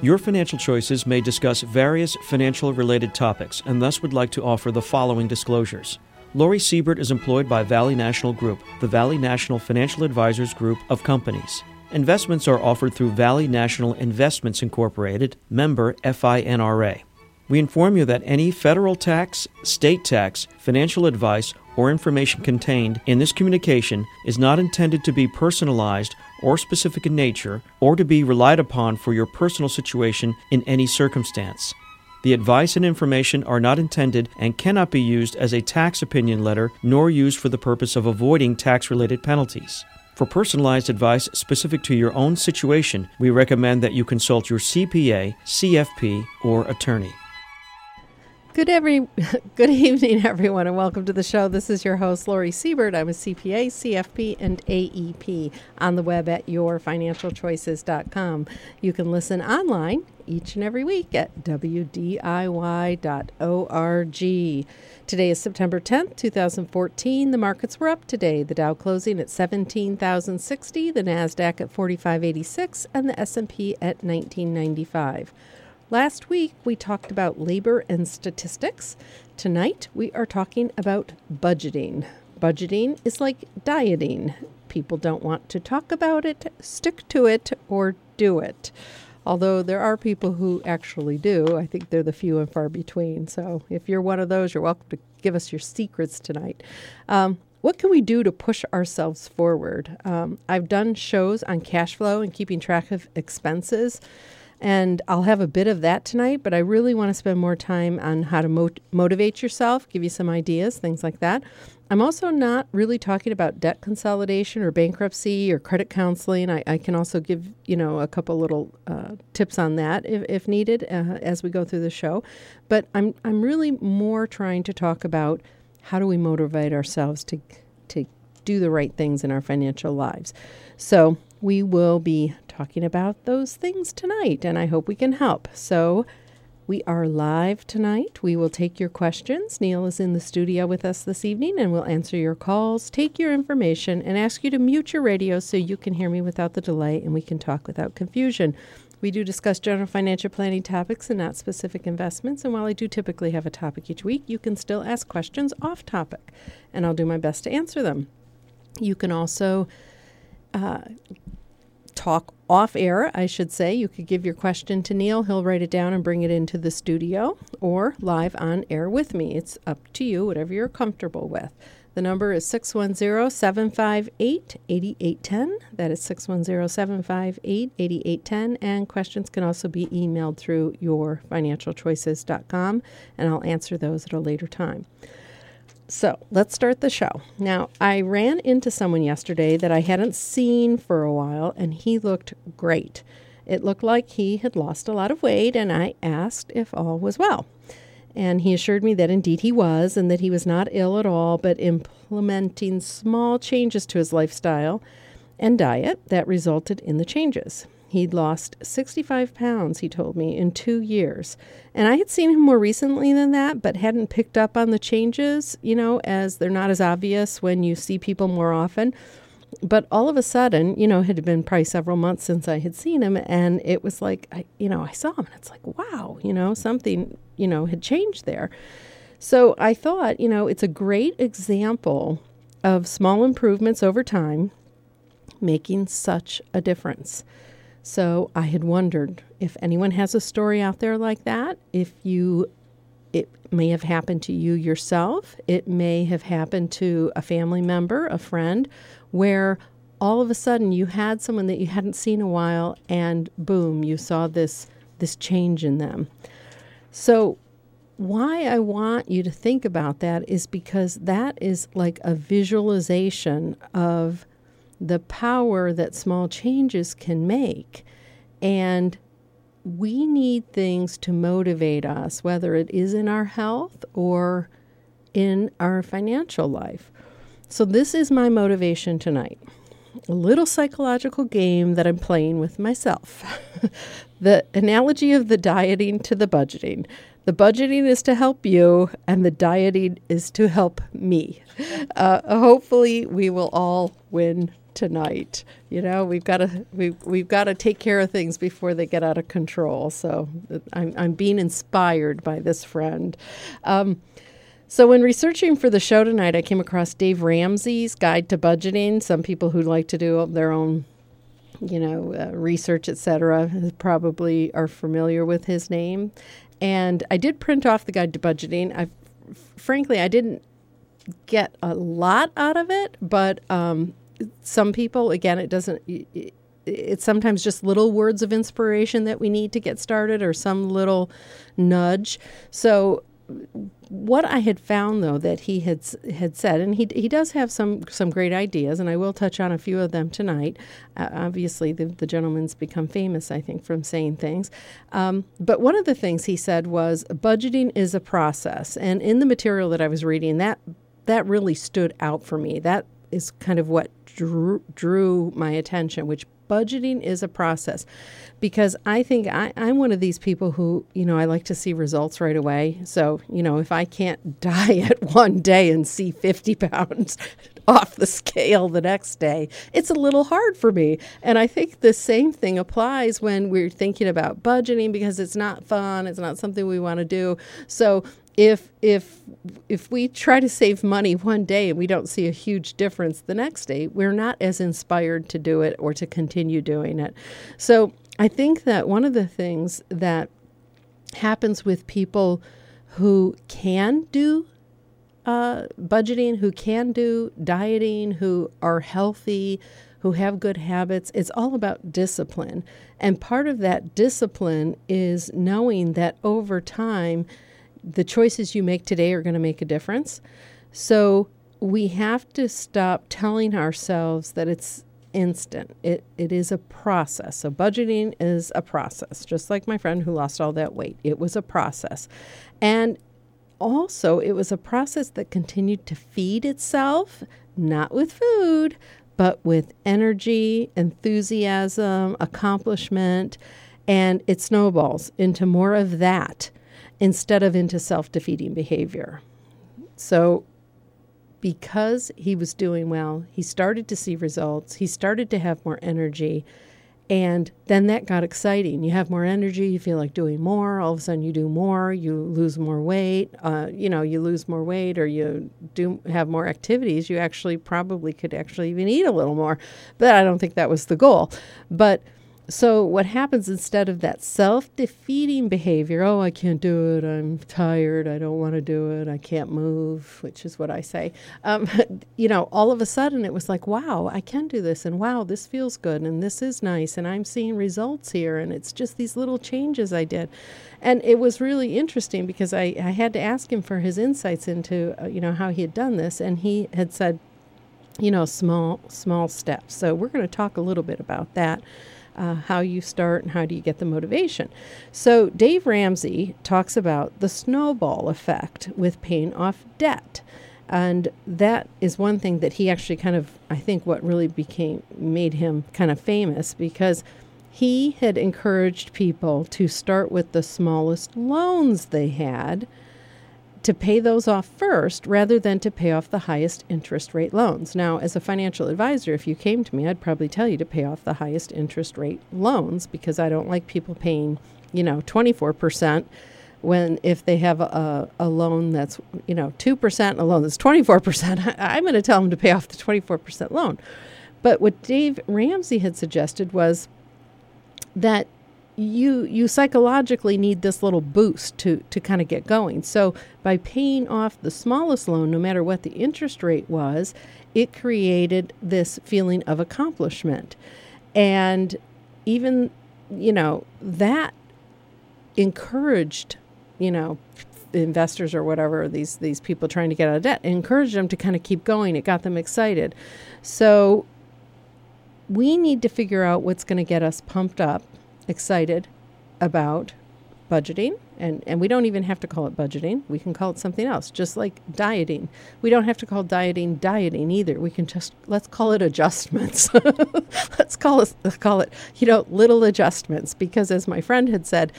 Your Financial Choices may discuss various financial-related topics and thus would like to offer the following disclosures. Lori Siebert is employed by Valley National Group, the Valley National Financial Advisors Group of companies. Investments are offered through Valley National Investments Incorporated, member FINRA. We inform you that any federal tax, state tax, financial advice, or information contained in this communication is not intended to be personalized or specific in nature or to be relied upon for your personal situation in any circumstance. The advice and information are not intended and cannot be used as a tax opinion letter nor used for the purpose of avoiding tax-related penalties. For personalized advice specific to your own situation, we recommend that you consult your CPA, CFP, or attorney. Good evening, everyone, and welcome to the show. This is your host, Lori Siebert. I'm a CPA, CFP, and AEP on the web at yourfinancialchoices.com. You can listen online each and every week at wdiy.org. Today is September 10th, 2014. The markets were up today. The Dow closing at 17,060, the NASDAQ at 4586, and the S&P at 1995. Last week, we talked about labor and statistics. Tonight, we are talking about budgeting. Budgeting is like dieting. People don't want to talk about it, stick to it, or do it. Although there are people who actually do. I think they're the few and far between. So if you're one of those, you're welcome to give us your secrets tonight. What can we do to push ourselves forward? I've done shows on cash flow and keeping track of expenses. And I'll have a bit of that tonight, but I really want to spend more time on how to motivate yourself, give you some ideas, things like that. I'm also not really talking about debt consolidation or bankruptcy or credit counseling. I can also give, a couple little tips on that if needed as we go through the show. But I'm really more trying to talk about how do we motivate ourselves to do the right things in our financial lives. So we will be talking about those things tonight, and I hope we can help. So we are live tonight. We will take your questions. Neil is in the studio with us this evening, and we'll answer your calls, take your information, and ask you to mute your radio so you can hear me without the delay and we can talk without confusion. We do discuss general financial planning topics and not specific investments, and while I do typically have a topic each week, you can still ask questions off topic, and I'll do my best to answer them. You can also talk off air, I should say. You could give your question to Neil. He'll write it down and bring it into the studio, or live on air with me. It's up to you, whatever you're comfortable with. The number is 610-758-8810. That is 610-758-8810. And questions can also be emailed through yourfinancialchoices.com, and I'll answer those at a later time. So let's start the show. Now, I ran into someone yesterday that I hadn't seen for a while, and he looked great. It looked like he had lost a lot of weight, and I asked if all was well. And he assured me that indeed he was, and that he was not ill at all, but implementing small changes to his lifestyle and diet that resulted in the changes. He'd lost 65 pounds, he told me, in 2 years. And I had seen him more recently than that, but hadn't picked up on the changes, as they're not as obvious when you see people more often. But all of a sudden, it had been probably several months since I had seen him, and it was like, I saw him, and it's like, wow, something, had changed there. So I thought, it's a great example of small improvements over time making such a difference. So I had wondered if anyone has a story out there like that, it may have happened to you yourself. It may have happened to a family member, a friend, where all of a sudden you had someone that you hadn't seen in a while, and boom, you saw this change in them. So why I want you to think about that is because that is like a visualization of the power that small changes can make. And we need things to motivate us, whether it is in our health or in our financial life. So this is my motivation tonight. A little psychological game that I'm playing with myself. The analogy of the dieting to the budgeting. The budgeting is to help you, and the dieting is to help me. Hopefully, we will all win tonight. We've got to take care of things before they get out of control. So I'm being inspired by this friend. So when researching for the show tonight, I came across Dave Ramsey's Guide to Budgeting. Some people who like to do their own, research, etc., probably are familiar with his name. And I did print off the Guide to Budgeting. Frankly, I didn't get a lot out of it, but some people, again, it's sometimes just little words of inspiration that we need to get started, or some little nudge. So what I had found, though, that he had said, and he does have some great ideas, and I will touch on a few of them tonight. Obviously, the gentleman's become famous, I think, from saying things. But one of the things he said was budgeting is a process. And in the material that I was reading, that really stood out for me. That is kind of what drew my attention, which budgeting is a process. Because I think I'm one of these people who, I like to see results right away. So, if I can't diet one day and see 50 pounds off the scale the next day, it's a little hard for me. And I think the same thing applies when we're thinking about budgeting, because it's not fun. It's not something we want to do. So if we try to save money one day and we don't see a huge difference the next day, we're not as inspired to do it or to continue doing it. So I think that one of the things that happens with people who can do budgeting, who can do dieting, who are healthy, who have good habits, it's all about discipline. And part of that discipline is knowing that over time, the choices you make today are going to make a difference. So we have to stop telling ourselves that it's instant. It is a process. So budgeting is a process, just like my friend who lost all that weight. It was a process. And also, it was a process that continued to feed itself, not with food, but with energy, enthusiasm, accomplishment, and it snowballs into more of that instead of into self-defeating behavior. So because he was doing well, he started to see results, he started to have more energy, and then that got exciting. You have more energy, you feel like doing more, all of a sudden you do more, you lose more weight, you lose more weight, or you do have more activities, you actually probably could actually even eat a little more, but I don't think that was the goal. But so what happens, instead of that self-defeating behavior, I can't do it, I'm tired, I don't want to do it, I can't move, which is what I say, all of a sudden it was like, wow, I can do this, and wow, this feels good, and this is nice, and I'm seeing results here, and it's just these little changes I did. And it was really interesting because I had to ask him for his insights into, how he had done this, and he had said, small steps. So we're going to talk a little bit about that. How you start and how do you get the motivation. So Dave Ramsey talks about the snowball effect with paying off debt. And that is one thing that he actually I think what really made him kind of famous, because he had encouraged people to start with the smallest loans they had, to pay those off first rather than to pay off the highest interest rate loans. Now, as a financial advisor, if you came to me, I'd probably tell you to pay off the highest interest rate loans, because I don't like people paying, 24% if they have a loan that's, 2% and a loan that's 24%, I'm going to tell them to pay off the 24% loan. But what Dave Ramsey had suggested was that you psychologically need this little boost to kind of get going. So by paying off the smallest loan, no matter what the interest rate was, it created this feeling of accomplishment. And even, that encouraged, investors or whatever, these people trying to get out of debt, encouraged them to kind of keep going. It got them excited. So we need to figure out what's going to get us pumped up, excited about budgeting, and we don't even have to call it budgeting. We can call it something else, just like dieting. We don't have to call dieting either. We can let's call it adjustments. let's call it little adjustments, because as my friend had said,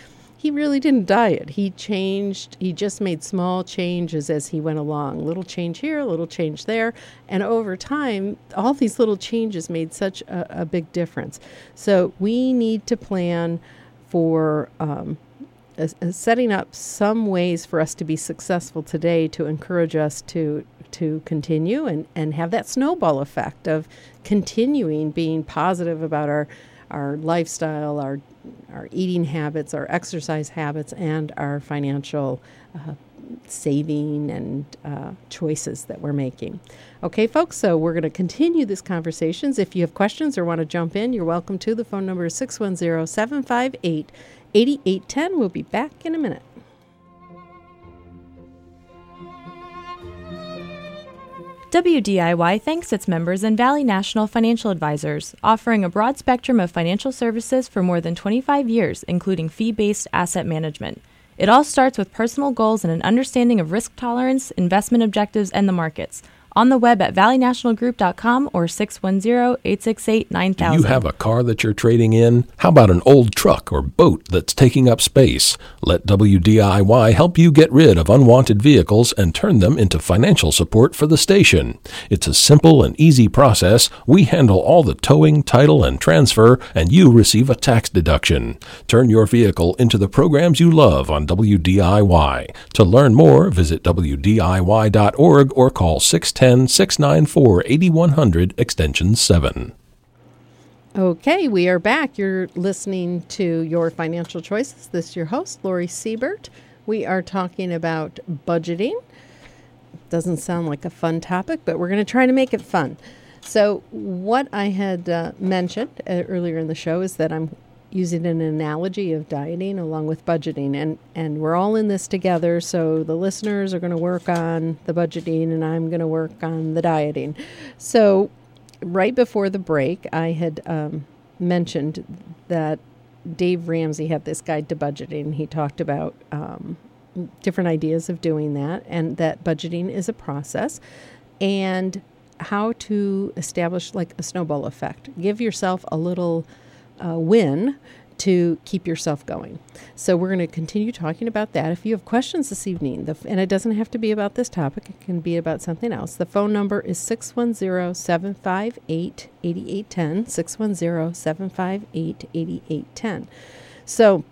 he really didn't diet. He changed. He just made small changes as he went along. Little change here, a little change there. And over time, all these little changes made such a big difference. So we need to plan for setting up some ways for us to be successful today to encourage us to continue and have that snowball effect of continuing being positive about our lifestyle, our eating habits, our exercise habits, and our financial saving and choices that we're making. Okay, folks, so we're going to continue these conversations. If you have questions or want to jump in, you're welcome to. The phone number is 610-758-8810. We'll be back in a minute. WDIY thanks its members and Valley National Financial Advisors, offering a broad spectrum of financial services for more than 25 years, including fee-based asset management. It all starts with personal goals and an understanding of risk tolerance, investment objectives, and the markets. On the web at valleynationalgroup.com or 610-868-9000. Do you have a car that you're trading in? How about an old truck or boat that's taking up space? Let WDIY help you get rid of unwanted vehicles and turn them into financial support for the station. It's a simple and easy process. We handle all the towing, title, and transfer, and you receive a tax deduction. Turn your vehicle into the programs you love on WDIY. To learn more, visit WDIY.org or call 610-694-8100, extension 7. Okay, we are back. You're listening to Your Financial Choices. This is your host, Lori Siebert. We are talking about budgeting. Doesn't sound like a fun topic, but we're going to try to make it fun. So what I had mentioned earlier in the show is that I'm using an analogy of dieting along with budgeting, and we're all in this together. So the listeners are going to work on the budgeting and I'm going to work on the dieting. So right before the break, I had mentioned that Dave Ramsey had this guide to budgeting. He talked about different ideas of doing that, and that budgeting is a process, and how to establish like a snowball effect. Give yourself a little win to keep yourself going. So we're going to continue talking about that. If you have questions this evening, and it doesn't have to be about this topic, it can be about something else. The phone number is 610-758-8810, 610-758-8810. So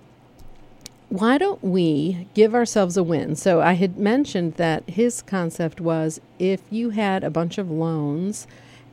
why don't we give ourselves a win? So I had mentioned that his concept was if you had a bunch of loans,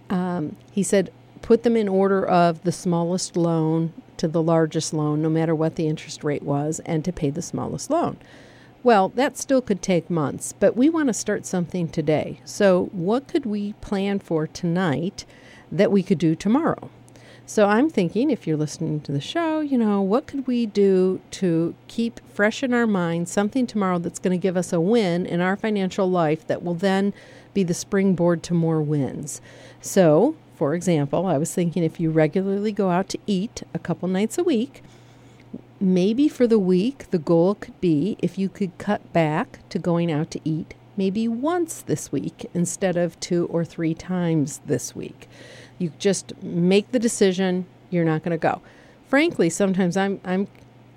he said, put them in order of the smallest loan to the largest loan, no matter what the interest rate was, and to pay the smallest loan. Well, that still could take months, but we want to start something today. So what could we plan for tonight that we could do tomorrow? So I'm thinking, if you're listening to the show, what could we do to keep fresh in our mind something tomorrow that's going to give us a win in our financial life that will then be the springboard to more wins? So, for example, I was thinking if you regularly go out to eat a couple nights a week, maybe for the week, the goal could be if you could cut back to going out to eat maybe once this week instead of 2 or 3 times this week. You just make the decision you're not going to go. Frankly, sometimes I'm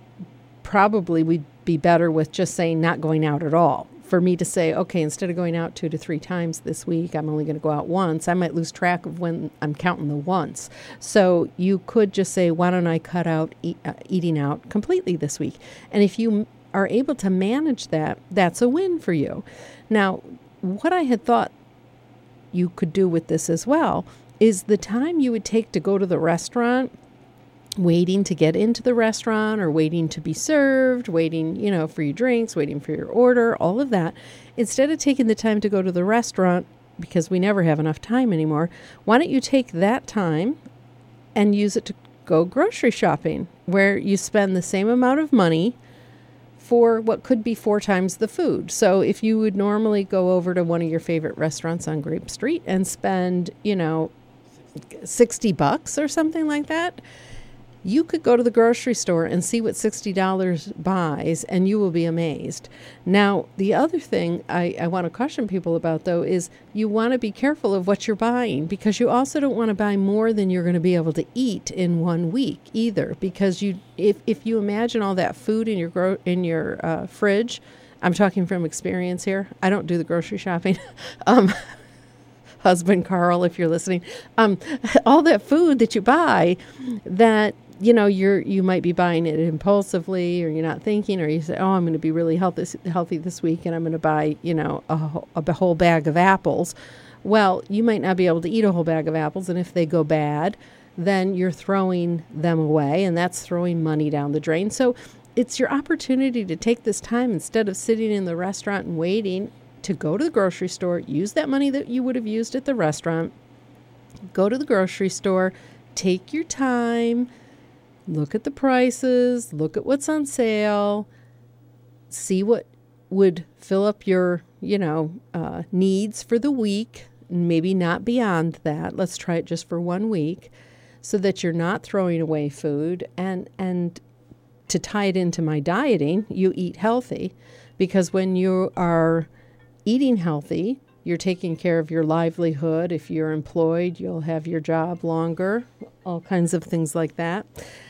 probably we'd be better with just saying not going out at all. For me to say, okay, instead of going out 2 to 3 times this week, I'm only going to go out once. I might lose track of when I'm counting the once. So you could just say, why don't I cut out eating out completely this week? And if you are able to manage that, that's a win for you. Now, what I had thought you could do with this as well is the time you would take to go to the restaurant, waiting to get into the restaurant or waiting to be served, waiting, for your drinks, waiting for your order, all of that. Instead of taking the time to go to the restaurant, because we never have enough time anymore, why don't you take that time and use it to go grocery shopping, where you spend the same amount of money for what could be 4 times the food. So if you would normally go over to one of your favorite restaurants on Grape Street and spend, $60 or something like that, You could go to the grocery store and see what $60 buys, and you will be amazed. Now, the other thing I want to caution people about, though, is you want to be careful of what you're buying, because you also don't want to buy more than you're going to be able to eat in 1 week either. Because if you imagine all that food in your fridge, I'm talking from experience here. I don't do the grocery shopping. Husband Carl, if you're listening, all that food that you buy that, you might be buying it impulsively, or you're not thinking, or you say, oh, I'm going to be really healthy this week, and I'm going to buy, a whole bag of apples. Well, you might not be able to eat a whole bag of apples, and if they go bad, then you're throwing them away, and that's throwing money down the drain. So it's your opportunity to take this time, instead of sitting in the restaurant and waiting, to go to the grocery store, use that money that you would have used at the restaurant, go to the grocery store, take your time, look at the prices, look at what's on sale, see what would fill up your, needs for the week, and maybe not beyond that. Let's try it just for 1 week, so that you're not throwing away food. And to tie it into my dieting, you eat healthy, because when you are eating healthy, you're taking care of your livelihood. If you're employed, you'll have your job longer, all kinds of things like that.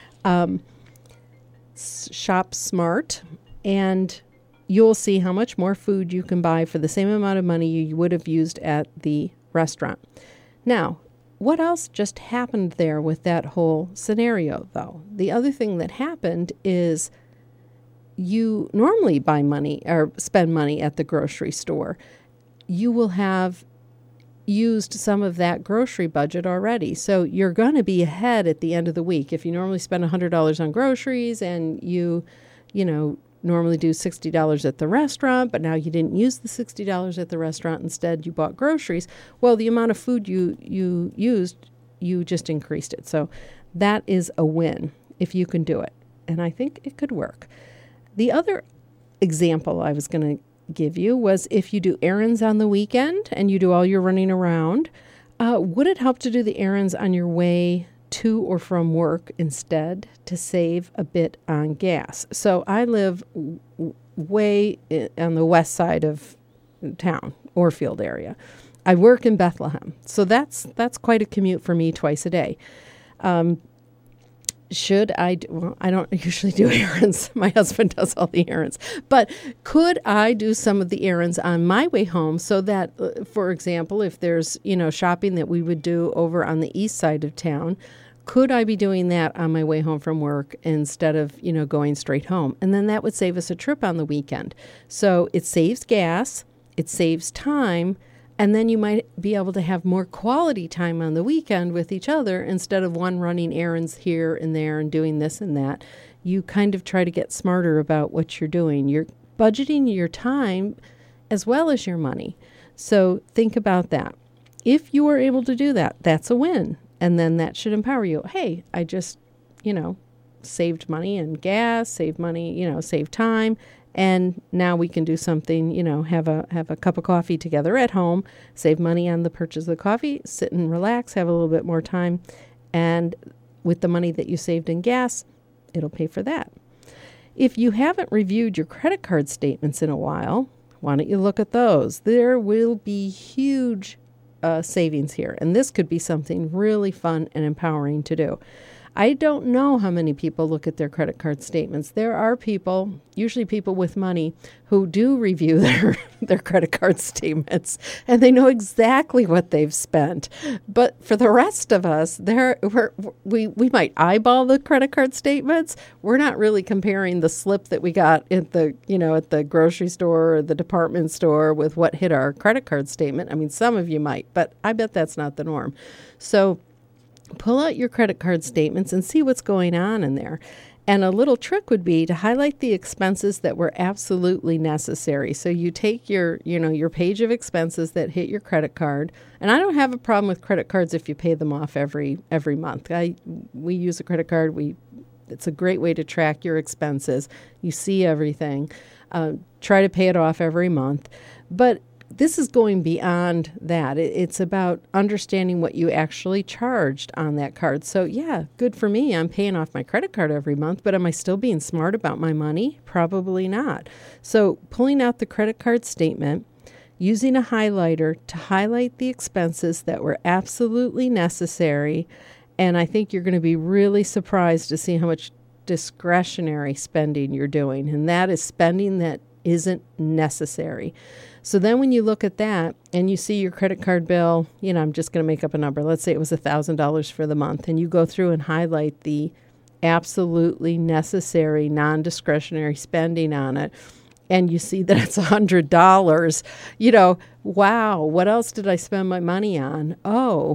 Shop smart, and you'll see how much more food you can buy for the same amount of money you would have used at the restaurant. Now, what else just happened there with that whole scenario, though? The other thing that happened is you normally buy money or spend money at the grocery store. You will have used some of that grocery budget already. So you're going to be ahead at the end of the week. If you normally spend $100 on groceries, and you normally do $60 at the restaurant, but now you didn't use the $60 at the restaurant. Instead, you bought groceries. Well, the amount of food you used, you just increased it. So that is a win if you can do it. And I think it could work. The other example I was going to give you was, if you do errands on the weekend and you do all your running around, would it help to do the errands on your way to or from work instead, to save a bit on gas? So I live way on the west side of town, Orfield area. I work in Bethlehem, so that's quite a commute for me twice a day. Should I well, I don't usually do errands. My husband does all the errands. But could I do some of the errands on my way home, so that, for example, if there's, shopping that we would do over on the east side of town, could I be doing that on my way home from work instead of, going straight home? And then that would save us a trip on the weekend. So it saves gas, it saves time, and then you might be able to have more quality time on the weekend with each other, instead of one running errands here and there and doing this and that. You kind of try to get smarter about what you're doing. You're budgeting your time as well as your money. So think about that. If you are able to do that, that's a win. And then that should empower you. Hey, I just, saved money and gas, saved money, saved time. And now we can do something, have a cup of coffee together at home, save money on the purchase of the coffee, sit and relax, have a little bit more time. And with the money that you saved in gas, it'll pay for that. If you haven't reviewed your credit card statements in a while, why don't you look at those? There will be huge savings here. And this could be something really fun and empowering to do. I don't know how many people look at their credit card statements. There are people, usually people with money, who do review their credit card statements, and they know exactly what they've spent. But for the rest of us, we might eyeball the credit card statements. We're not really comparing the slip that we got at the grocery store or the department store with what hit our credit card statement. I mean, some of you might, but I bet that's not the norm. So pull out your credit card statements and see what's going on in there. And a little trick would be to highlight the expenses that were absolutely necessary. So you take your page of expenses that hit your credit card. And I don't have a problem with credit cards if you pay them off every month. We use a credit card. It's a great way to track your expenses. You see everything. Try to pay it off every month. But this is going beyond that. It's about understanding what you actually charged on that card. So yeah, good for me. I'm paying off my credit card every month, but am I still being smart about my money? Probably not. So pulling out the credit card statement, using a highlighter to highlight the expenses that were absolutely necessary. And I think you're going to be really surprised to see how much discretionary spending you're doing. And that is spending that isn't necessary. So then when you look at that and you see your credit card bill, I'm just going to make up a number. Let's say it was $1,000 for the month, and you go through and highlight the absolutely necessary non-discretionary spending on it, and you see that it's $100, wow, what else did I spend my money on? Oh,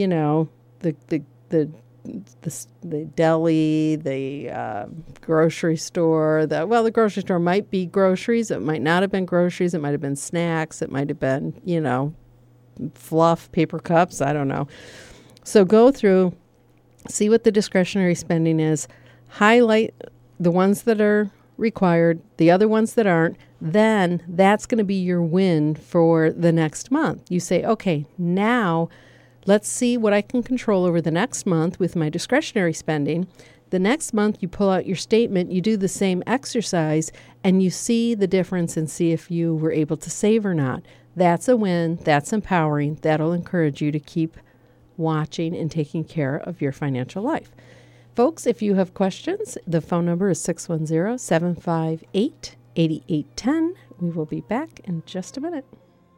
the deli, the grocery store. The grocery store might be groceries. It might not have been groceries. It might have been snacks. It might have been, fluff, paper cups. I don't know. So go through, see what the discretionary spending is, highlight the ones that are required, the other ones that aren't. Then that's going to be your win for the next month. You say, okay, now let's see what I can control over the next month with my discretionary spending. The next month, you pull out your statement, you do the same exercise, and you see the difference and see if you were able to save or not. That's a win. That's empowering. That'll encourage you to keep watching and taking care of your financial life. Folks, if you have questions, the phone number is 610-758-8810. We will be back in just a minute.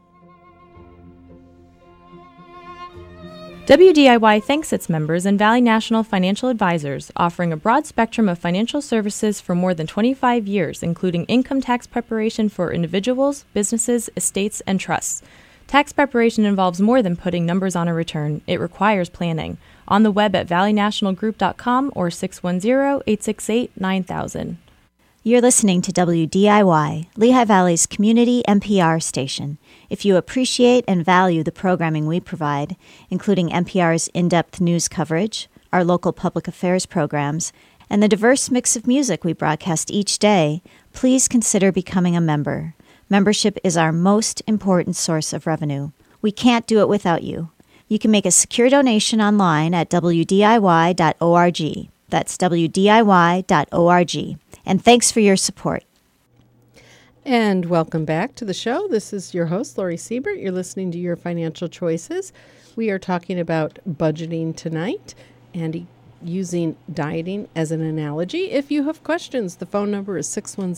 WDIY thanks its members and Valley National Financial Advisors, offering a broad spectrum of financial services for more than 25 years, including income tax preparation for individuals, businesses, estates, and trusts. Tax preparation involves more than putting numbers on a return. It requires planning. On the web at valleynationalgroup.com or 610-868-9000. You're listening to WDIY, Lehigh Valley's community NPR station. If you appreciate and value the programming we provide, including NPR's in-depth news coverage, our local public affairs programs, and the diverse mix of music we broadcast each day, please consider becoming a member. Membership is our most important source of revenue. We can't do it without you. You can make a secure donation online at WDIY.org. That's WDIY.org. And thanks for your support. And welcome back to the show. This is your host, Lori Siebert. You're listening to Your Financial Choices. We are talking about budgeting tonight and using dieting as an analogy. If you have questions, the phone number is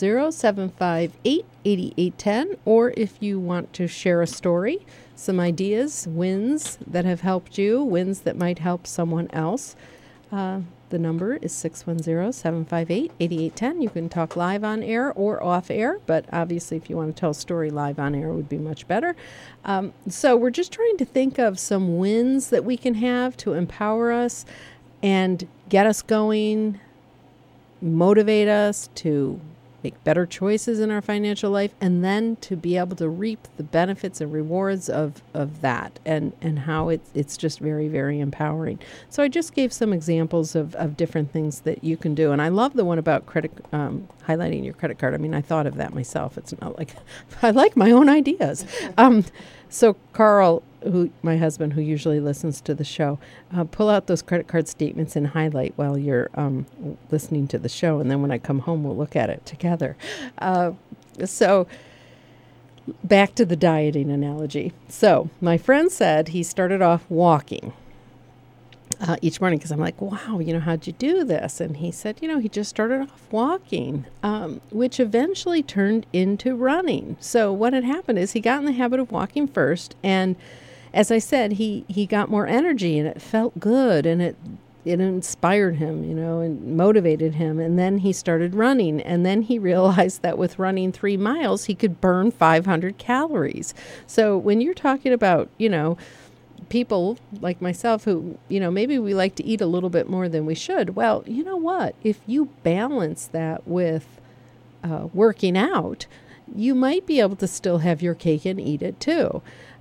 610-758-8810. Or if you want to share a story, some ideas, wins that have helped you, wins that might help someone else, the number is 610-758-8810. You can talk live on air or off air, but obviously if you want to tell a story live on air, it would be much better. So we're just trying to think of some wins that we can have to empower us and get us going, motivate us to make better choices in our financial life, and then to be able to reap the benefits and rewards of that, and how it's just very, very empowering. So I just gave some examples of different things that you can do. And I love the one about highlighting your credit card. I mean, I thought of that myself. It's not like I like my own ideas. So Carl, my husband, who usually listens to the show, pull out those credit card statements and highlight while you're listening to the show. And then when I come home, we'll look at it together. So back to the dieting analogy. So my friend said he started off walking each morning, because I'm like, wow, how'd you do this? And he said, he just started off walking, which eventually turned into running. So what had happened is he got in the habit of walking first, and as I said, he got more energy, and it felt good, and it inspired him, and motivated him. And then he started running, and then he realized that with running 3 miles, he could burn 500 calories. So when you're talking about, people like myself who, maybe we like to eat a little bit more than we should. Well, you know what? If you balance that with working out, you might be able to still have your cake and eat it too.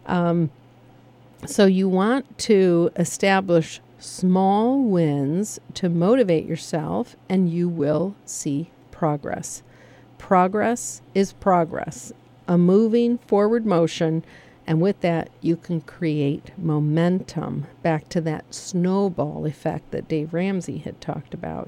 So you want to establish small wins to motivate yourself, and you will see progress. Progress is progress. a moving forward motion. And with that, you can create momentum, back to that snowball effect that Dave Ramsey had talked about.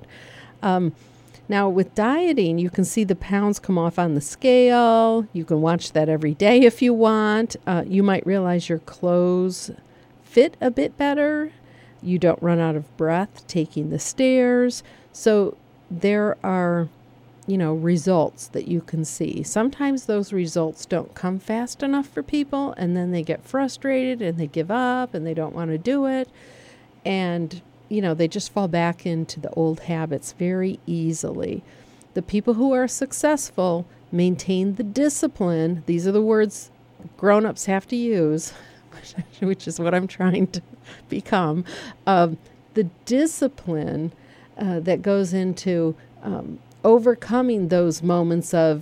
Now, with dieting, you can see the pounds come off on the scale. You can watch that every day if you want. You might realize your clothes fit a bit better. You don't run out of breath taking the stairs. So there are, results that you can see. Sometimes those results don't come fast enough for people, and then they get frustrated and they give up and they don't want to do it. And they just fall back into the old habits very easily. The people who are successful maintain the discipline. These are the words grown-ups have to use, which is what I'm trying to become. The discipline that goes into overcoming those moments of,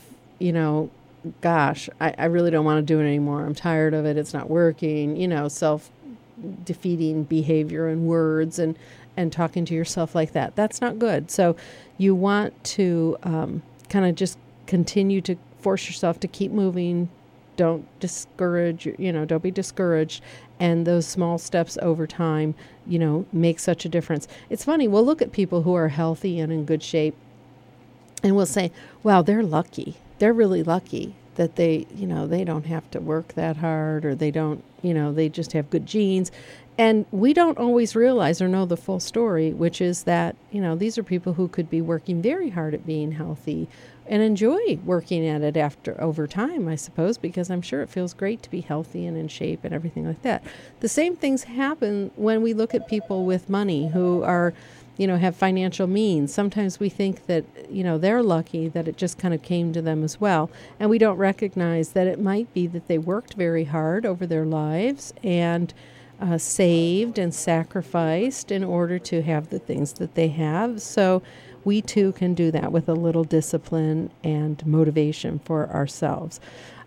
gosh, I really don't want to do it anymore. I'm tired of it. It's not working, self-defeating behavior and words and talking to yourself like that. That's not good. So you want to kind of just continue to force yourself to keep moving. Don't discourage, don't be discouraged. And those small steps over time, make such a difference. It's funny. We'll look at people who are healthy and in good shape, and we'll say, wow, they're lucky. They're really lucky that they don't have to work that hard, or they don't, they just have good genes. And we don't always realize or know the full story, which is that, these are people who could be working very hard at being healthy and enjoy working at it over time, I suppose, because I'm sure it feels great to be healthy and in shape and everything like that. The same things happen when we look at people with money who are, have financial means. Sometimes we think that, they're lucky that it just kind of came to them as well. And we don't recognize that it might be that they worked very hard over their lives and saved and sacrificed in order to have the things that they have. So we too can do that with a little discipline and motivation for ourselves.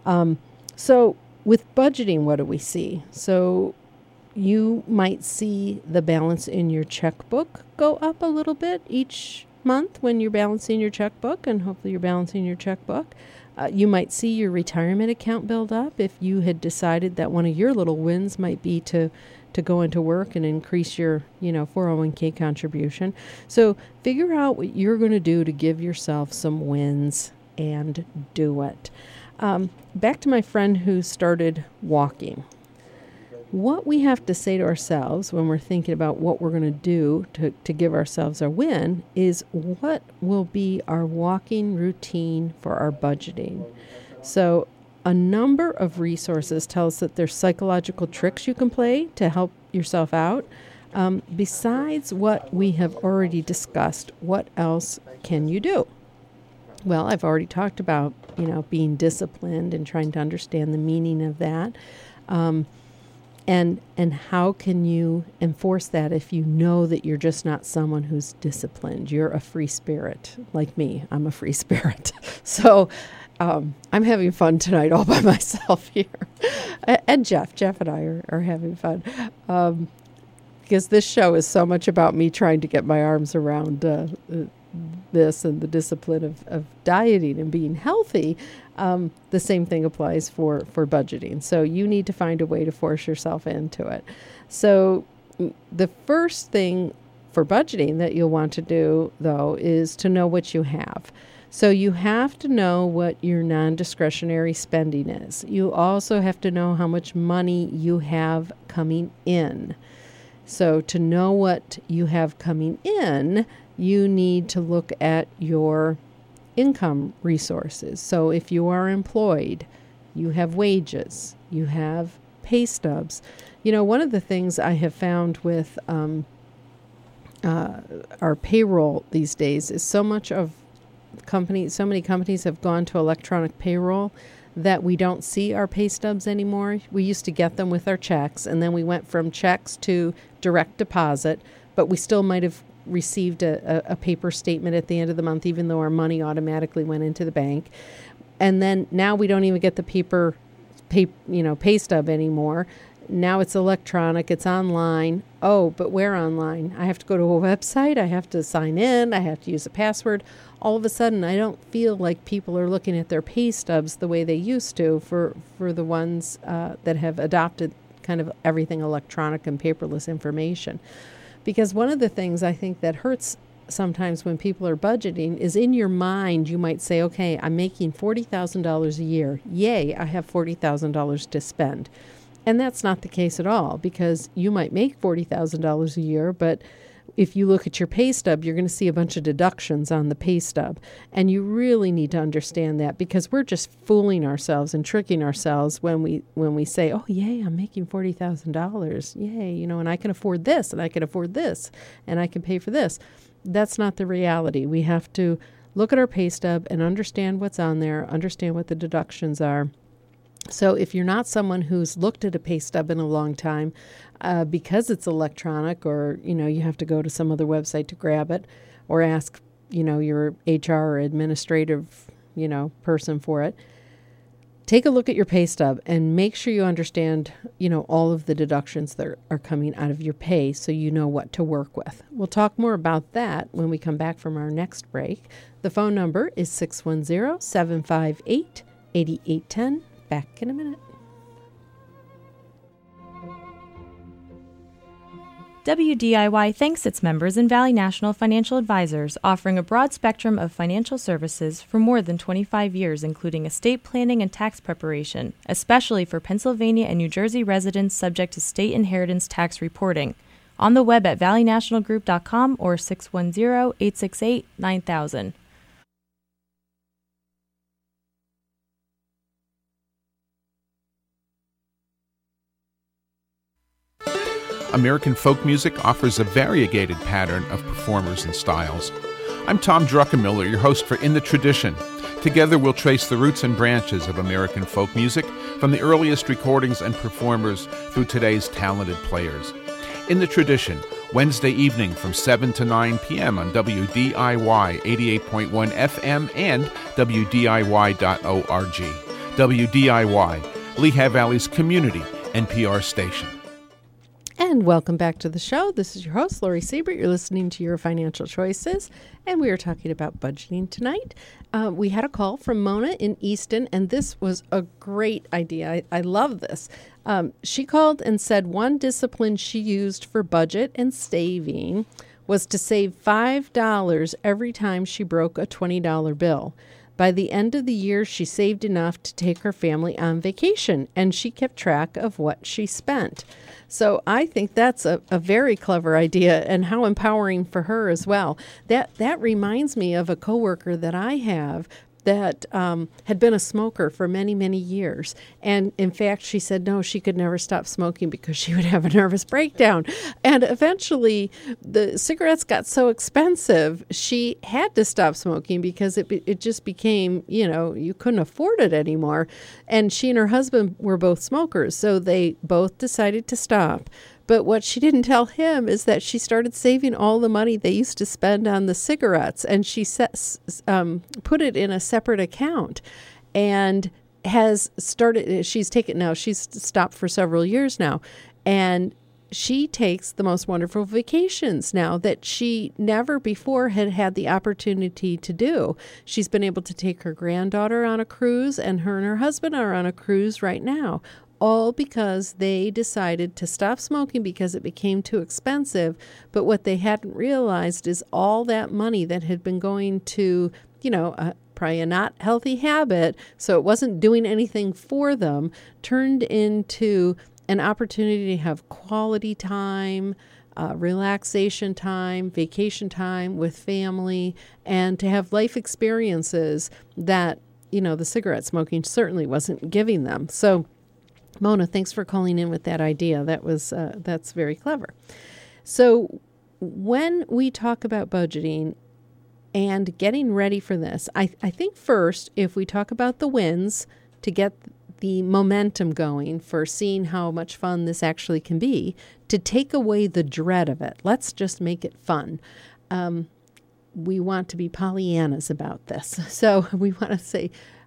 So with budgeting, what do we see? So you might see the balance in your checkbook go up a little bit each month when you're balancing your checkbook, and hopefully you're balancing your checkbook. You might see your retirement account build up if you had decided that one of your little wins might be to go into work and increase your 401k contribution. So figure out what you're going to do to give yourself some wins and do it. Back to my friend who started walking. What we have to say to ourselves when we're thinking about what we're going to do to give ourselves a win is, what will be our walking routine for our budgeting? So a number of resources tell us that there's psychological tricks you can play to help yourself out. Besides what we have already discussed, what else can you do? Well, I've already talked about, being disciplined and trying to understand the meaning of that. And how can you enforce that if you know that you're just not someone who's disciplined? You're a free spirit, like me. I'm a free spirit. So I'm having fun tonight all by myself here. And Jeff and I are having fun. Because this show is so much about me trying to get my arms around this and the discipline of dieting and being healthy. The same thing applies for budgeting. So you need to find a way to force yourself into it. So the first thing for budgeting that you'll want to do, though, is to know what you have. So you have to know what your non-discretionary spending is. You also have to know how much money you have coming in. So to know what you have coming in, you need to look at your income resources. So if you are employed, you have wages, you have pay stubs. One of the things I have found with our payroll these days is so many companies have gone to electronic payroll that we don't see our pay stubs anymore. We used to get them with our checks, and then we went from checks to direct deposit, but we still might have received a paper statement at the end of the month, even though our money automatically went into the bank. And then now we don't even get the pay stub anymore. Now it's electronic, it's online. Oh, but where online? I have to go to a website, I have to sign in, I have to use a password. All of a sudden, I don't feel like people are looking at their pay stubs the way they used to for the ones that have adopted kind of everything electronic and paperless information. Because one of the things I think that hurts sometimes when people are budgeting is in your mind, you might say, okay, I'm making $40,000 a year. Yay, I have $40,000 to spend. And that's not the case at all, because you might make $40,000 a year, but if you look at your pay stub, you're going to see a bunch of deductions on the pay stub. And you really need to understand that, because we're just fooling ourselves and tricking ourselves when we say, oh, yay, I'm making $40,000. Yay, and I can afford this, and I can afford this, and I can pay for this. That's not the reality. We have to look at our pay stub and understand what's on there, understand what the deductions are. So if you're not someone who's looked at a pay stub in a long time, because it's electronic, or, you have to go to some other website to grab it, or ask, your HR or administrative, person for it, take a look at your pay stub and make sure you understand, all of the deductions that are coming out of your pay, so you know what to work with. We'll talk more about that when we come back from our next break. The phone number is 610-758-8810. Back in a minute. WDIY thanks its members in Valley National Financial Advisors, offering a broad spectrum of financial services for more than 25 years, including estate planning and tax preparation, especially for Pennsylvania and New Jersey residents subject to state inheritance tax reporting. On the web at valleynationalgroup.com or 610-868-9000. American folk music offers a variegated pattern of performers and styles. I'm Tom Druckenmiller, your host for In the Tradition. Together we'll trace the roots and branches of American folk music from the earliest recordings and performers through today's talented players. In the Tradition, Wednesday evening from 7 to 9 p.m. on WDIY 88.1 FM and WDIY.org. WDIY, Lehigh Valley's community NPR station. And welcome back to the show. This is your host, Lori Siebert. You're listening to Your Financial Choices, and we are talking about budgeting tonight. We had a call from Mona in Easton, and this was a great idea. I love this. She called and said one discipline she used for budget and saving was to save $5 every time she broke a $20 bill. By the end of the year, she saved enough to take her family on vacation, and she kept track of what she spent. So I think that's a very clever idea, and how empowering for her as well. That reminds me of a coworker that I have that had been a smoker for many, many years. And in fact, she said no, she could never stop smoking because she would have a nervous breakdown. And eventually, the cigarettes got so expensive, she had to stop smoking because it just became, you couldn't afford it anymore. And she and her husband were both smokers, so they both decided to stop. But what she didn't tell him is that she started saving all the money they used to spend on the cigarettes, and she put it in a separate account, and has started. She's stopped for several years now, and she takes the most wonderful vacations now that she never before had the opportunity to do. She's been able to take her granddaughter on a cruise, and her husband are on a cruise right now. All because they decided to stop smoking because it became too expensive. But what they hadn't realized is all that money that had been going to, probably a not healthy habit, so it wasn't doing anything for them, turned into an opportunity to have quality time, relaxation time, vacation time with family, and to have life experiences that, the cigarette smoking certainly wasn't giving them. So Mona, thanks for calling in with that idea. That's very clever. So when we talk about budgeting and getting ready for this, I think first, if we talk about the wins to get the momentum going for seeing how much fun this actually can be, to take away the dread of it, let's just make it fun. We want to be Pollyannas about this. So we want to say,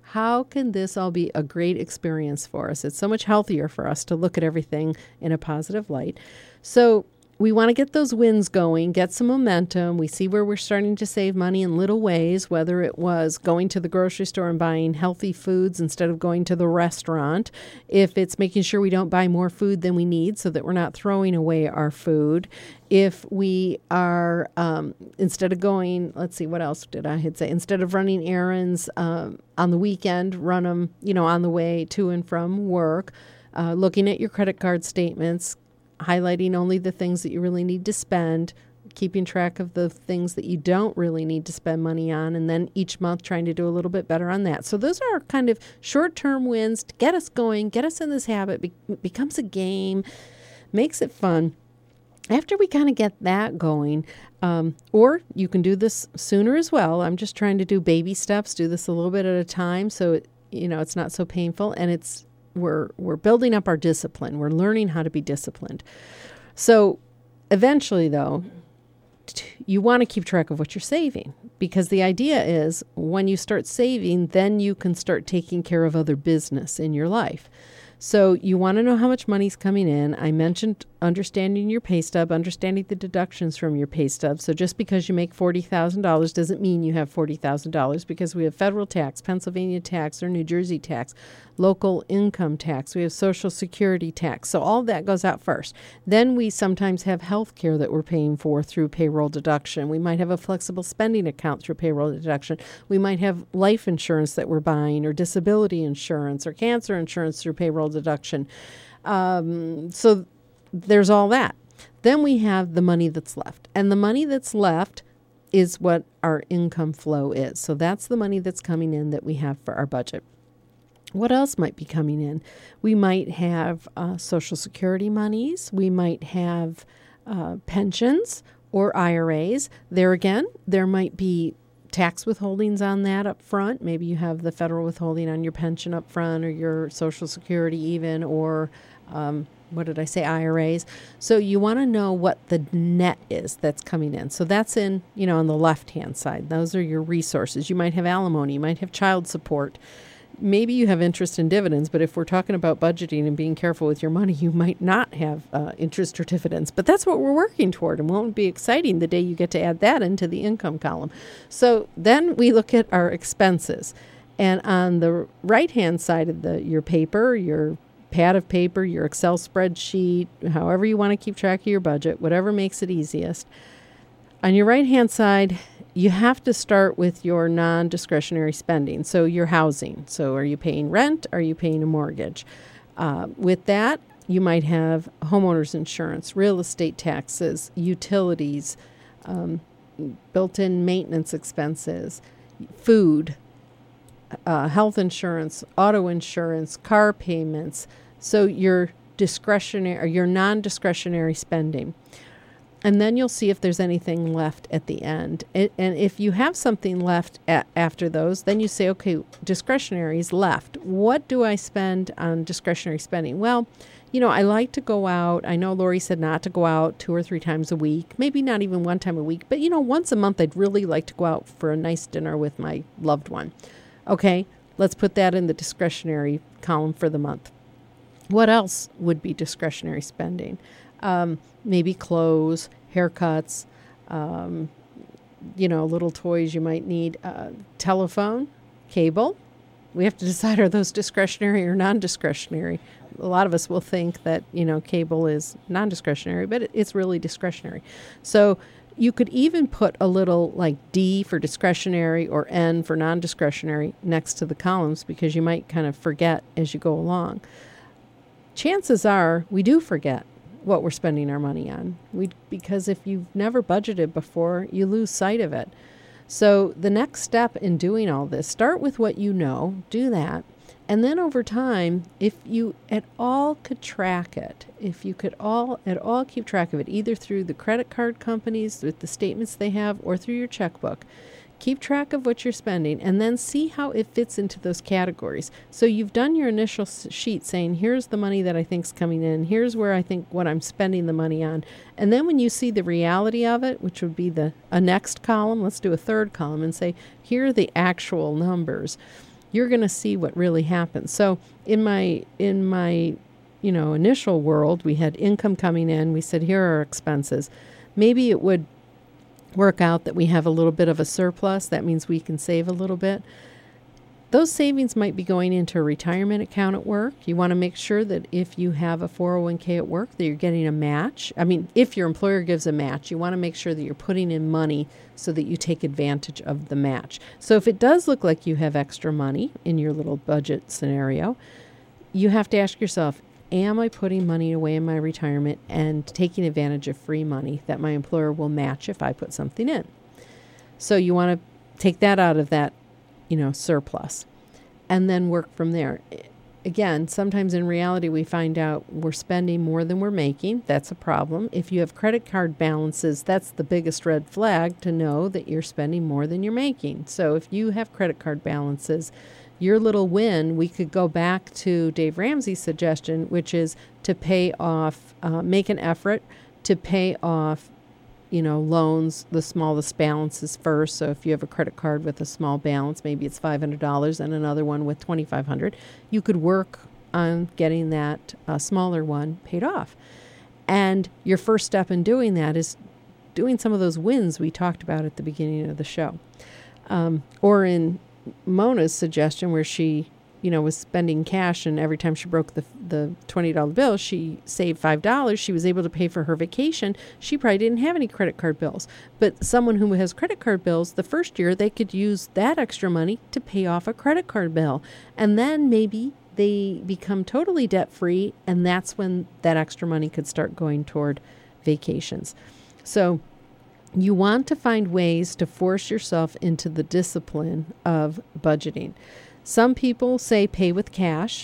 how can this all be a great experience for us? It's so much healthier for us to look at everything in a positive light. So we want to get those wins going, get some momentum. We see where we're starting to save money in little ways, whether it was going to the grocery store and buying healthy foods instead of going to the restaurant. If it's making sure we don't buy more food than we need so that we're not throwing away our food. If we are, instead of going, let's see, what else did I had say? Instead of running errands on the weekend, run them, on the way to and from work. Looking at your credit card statements, highlighting only the things that you really need to spend, keeping track of the things that you don't really need to spend money on, and then each month trying to do a little bit better on that. So those are kind of short-term wins to get us going, get us in this habit, becomes a game, makes it fun. After we kind of get that going, or you can do this sooner as well. I'm just trying to do baby steps, do this a little bit at a time so it's not so painful, and we're building up our discipline. We're learning how to be disciplined. So eventually, though, you want to keep track of what you're saving, because the idea is when you start saving, then you can start taking care of other business in your life. So you want to know how much money's coming in. I mentioned understanding your pay stub, understanding the deductions from your pay stub. So just because you make $40,000 doesn't mean you have $40,000, because we have federal tax, Pennsylvania tax, or New Jersey tax, local income tax. We have Social Security tax. So all that goes out first. Then we sometimes have health care that we're paying for through payroll deduction. We might have a flexible spending account through payroll deduction. We might have life insurance that we're buying, or disability insurance, or cancer insurance through payroll deduction. So there's all that. Then we have the money that's left. And the money that's left is what our income flow is. So that's the money that's coming in that we have for our budget. What else might be coming in? We might have Social Security monies. We might have pensions or IRAs. There again, there might be tax withholdings on that up front. Maybe you have the federal withholding on your pension up front, or your Social Security even, or IRAs. So you want to know what the net is that's coming in. So that's in, on the left-hand side. Those are your resources. You might have alimony. You might have child support. Maybe you have interest in dividends, but if we're talking about budgeting and being careful with your money, you might not have interest or dividends. But that's what we're working toward, and won't be exciting the day you get to add that into the income column. So then we look at our expenses. And on the right-hand side of your paper, your pad of paper, your Excel spreadsheet, however you want to keep track of your budget, whatever makes it easiest. On your right-hand side, you have to start with your non-discretionary spending. So your housing. So are you paying rent? Are you paying a mortgage? With that, you might have homeowners insurance, real estate taxes, utilities, built-in maintenance expenses, food, health insurance, auto insurance, car payments. So your discretionary or your non-discretionary spending. And then you'll see if there's anything left at the end. And if you have something left after those, then you say, okay, discretionary is left. What do I spend on discretionary spending? Well, I like to go out. I know Lori said not to go out 2 or 3 times a week, maybe not even 1 time a week. But, once a month, I'd really like to go out for a nice dinner with my loved one. Okay, let's put that in the discretionary column for the month. What else would be discretionary spending? Maybe clothes, haircuts, little toys you might need, telephone, cable. We have to decide, are those discretionary or non-discretionary? A lot of us will think that, cable is non-discretionary, but it's really discretionary. So you could even put a little like D for discretionary or N for non-discretionary next to the columns, because you might kind of forget as you go along. Chances are we do forget what we're spending our money on. Because if you've never budgeted before, you lose sight of it. So the next step in doing all this, start with what you know, do that. And then over time, if you at all could track it, if you could at all keep track of it, either through the credit card companies, with the statements they have, or through your checkbook, keep track of what you're spending and then see how it fits into those categories. So you've done your initial sheet saying, here's the money that I think's coming in. Here's where I think what I'm spending the money on. And then when you see the reality of it, which would be a next column, let's do a third column and say, here are the actual numbers. you're going to see what really happens. So in my initial world, we had income coming in. We said, here are our expenses. Maybe it would work out that we have a little bit of a surplus. That means we can save a little bit. Those savings might be going into a retirement account at work. You want to make sure that if you have a 401k at work, that you're getting a match. I mean, if your employer gives a match, you want to make sure that you're putting in money so that you take advantage of the match. So if it does look like you have extra money in your little budget scenario, you have to ask yourself, am I putting money away in my retirement and taking advantage of free money that my employer will match if I put something in? So you want to take that out of that, surplus, and then work from there. Again, sometimes in reality, we find out we're spending more than we're making. That's a problem. If you have credit card balances, that's the biggest red flag to know that you're spending more than you're making. So if you have credit card balances, your little win, we could go back to Dave Ramsey's suggestion, which is to pay off, make an effort to pay off, loans, the smallest balances first. So if you have a credit card with a small balance, maybe it's $500 and another one with $2,500, you could work on getting that smaller one paid off. And your first step in doing that is doing some of those wins we talked about at the beginning of the show. Or in Mona's suggestion where she, was spending cash, and every time she broke the $20 bill, she saved $5. She was able to pay for her vacation. She probably didn't have any credit card bills. But someone who has credit card bills, the first year they could use that extra money to pay off a credit card bill. And then maybe they become totally debt-free, and that's when that extra money could start going toward vacations. So you want to find ways to force yourself into the discipline of budgeting. Some people say pay with cash.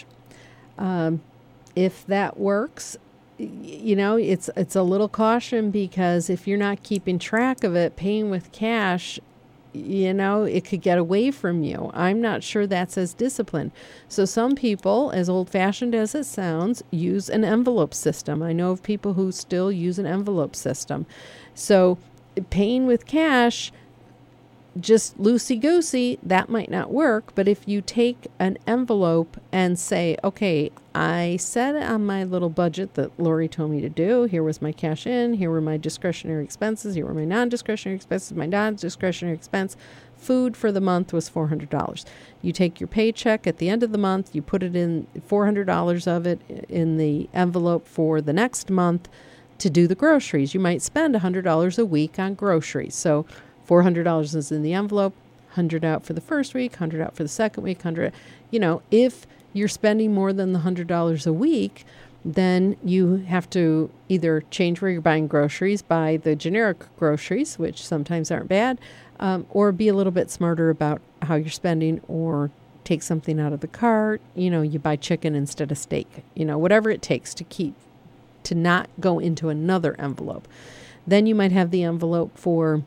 If that works, it's a little caution, because if you're not keeping track of it, paying with cash, it could get away from you. I'm not sure that's as disciplined. So some people, as old-fashioned as it sounds, use an envelope system. I know of people who still use an envelope system. So paying with cash, just loosey-goosey, that might not work. But if you take an envelope and say, okay, I said on my little budget that Lori told me to do, here was my cash in, here were my discretionary expenses, here were my non-discretionary expenses. My non-discretionary expense, food for the month, was $400. You take your paycheck at the end of the month, you put it in, $400 of it in the envelope for the next month to do the groceries. You might spend $100 a week on groceries. So $400 is in the envelope, $100 out for the first week, $100 out for the second week, $100. If you're spending more than the $100 a week, then you have to either change where you're buying groceries, buy the generic groceries, which sometimes aren't bad, or be a little bit smarter about how you're spending, or take something out of the cart. You buy chicken instead of steak. Whatever it takes to not go into another envelope. Then you might have the envelope for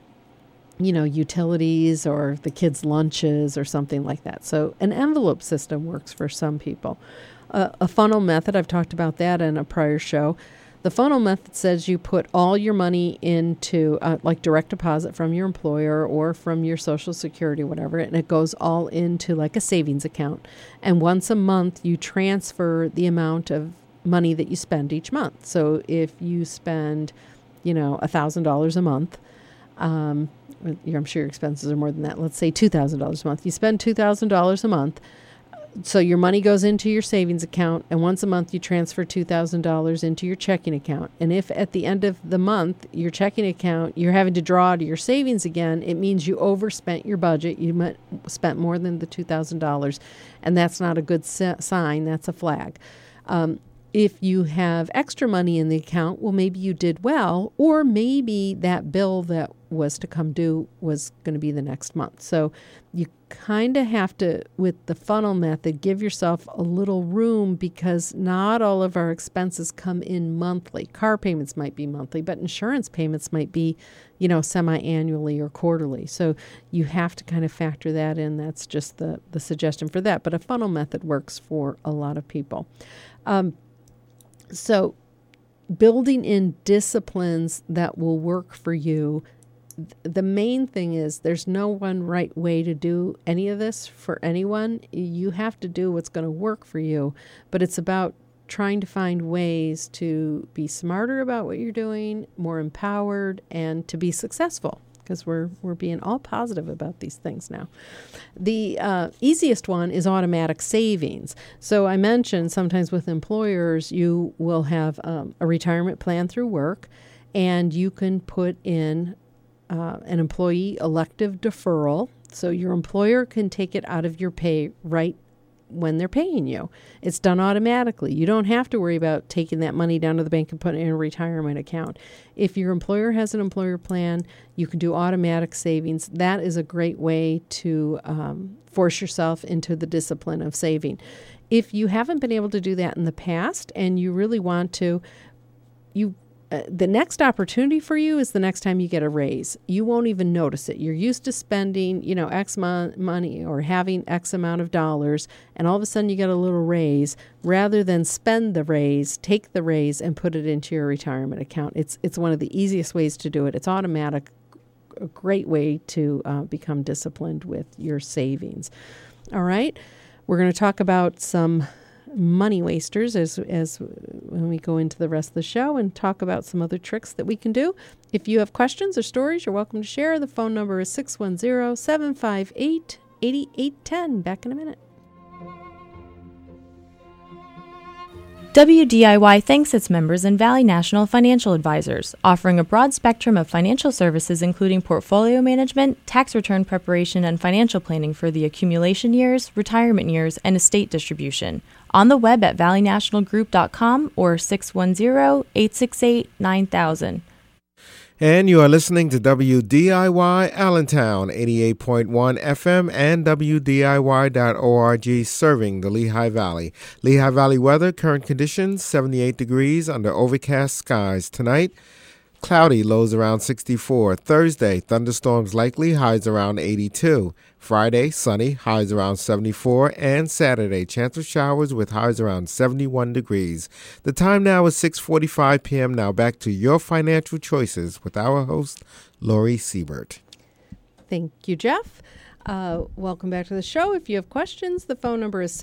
utilities or the kids' lunches or something like that. So an envelope system works for some people. A funnel method, I've talked about that in a prior show. The funnel method says you put all your money into like direct deposit from your employer or from your Social Security, whatever, and it goes all into like a savings account. And once a month, you transfer the amount of money that you spend each month. So if you spend, $1,000 a month, I'm sure your expenses are more than that. Let's say $2,000 a month. You spend $2,000 a month. So your money goes into your savings account, and once a month you transfer $2,000 into your checking account. And if at the end of the month, your checking account, you're having to draw out of your savings again, it means you overspent your budget. You spent more than the $2,000, and that's not a good sign. That's a flag. If you have extra money in the account, well, maybe you did well, or maybe that bill that was to come due was going to be the next month. So you kind of have to, with the funnel method, give yourself a little room, because not all of our expenses come in monthly. Car payments might be monthly, but insurance payments might be, semi-annually or quarterly. So you have to kind of factor that in. That's just the suggestion for that. But a funnel method works for a lot of people. So building in disciplines that will work for you the main thing is there's no one right way to do any of this for anyone. You have to do what's going to work for you, but it's about trying to find ways to be smarter about what you're doing, more empowered, and to be successful, because we're being all positive about these things now. The easiest one is automatic savings. So I mentioned sometimes with employers, you will have a retirement plan through work, and you can put in an employee elective deferral. So your employer can take it out of your pay right when they're paying you. It's done automatically. You don't have to worry about taking that money down to the bank and putting it in a retirement account. If your employer has an employer plan, you can do automatic savings. That is a great way to force yourself into the discipline of saving. If you haven't been able to do that in the past and you really want to, the next opportunity for you is the next time you get a raise. You won't even notice it. You're used to spending, X money or having X amount of dollars, and all of a sudden you get a little raise. Rather than spend the raise, take the raise and put it into your retirement account. It's one of the easiest ways to do it. It's automatic, a great way to become disciplined with your savings. All right, we're going to talk about some money wasters as when we go into the rest of the show and talk about some other tricks that we can do. If you have questions or stories, you're welcome to share. The phone number is 610-758-8810. Back in a minute. WDIY thanks its members in Valley National Financial Advisors, offering a broad spectrum of financial services including portfolio management, tax return preparation, and financial planning for the accumulation years, retirement years, and estate distribution. On the web at valleynationalgroup.com or 610-868-9000. And you are listening to WDIY Allentown, 88.1 FM and WDIY.org, serving the Lehigh Valley. Lehigh Valley weather, current conditions, 78 degrees under overcast skies. Tonight, cloudy, lows around 64. Thursday, thunderstorms likely, highs around 82. Friday, sunny, highs around 74. And Saturday, chance of showers with highs around 71 degrees. The time now is 6:45 p.m. Now back to your financial choices with our host, Lori Siebert. Thank you, Jeff. Welcome back to the show. If you have questions, the phone number is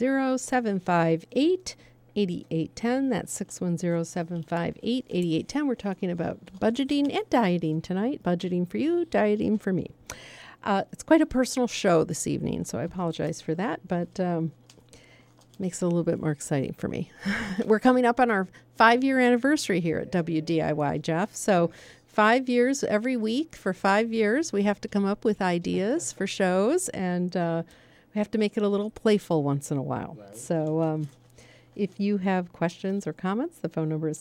610-758-8810. That's 610-758-8810. We're talking about budgeting and dieting tonight. Budgeting for you, dieting for me. It's quite a personal show this evening, so I apologize for that, but makes it a little bit more exciting for me. We're coming up on our 5-year anniversary here at WDIY, Jeff. So 5 years every week for 5 years. We have to come up with ideas for shows, and we have to make it a little playful once in a while. So if you have questions or comments, the phone number is